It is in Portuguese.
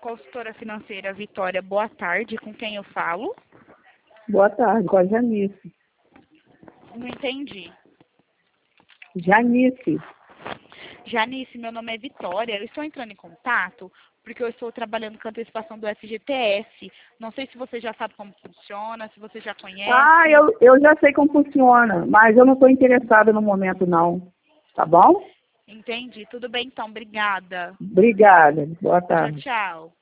Consultora financeira Vitória, boa tarde. Com quem eu falo? Boa tarde, com a Janice. Não entendi. Janice. Janice, meu nome é Vitória. Eu estou entrando em contato porque eu estou trabalhando com a antecipação do FGTS. Não sei se você já sabe como funciona, se você já conhece. Ah, eu já sei como funciona, mas eu não estou interessada no momento, não. Tá bom? Entendi. Tudo bem, então. Obrigada. Obrigada. Boa Tchau, tarde. tchau.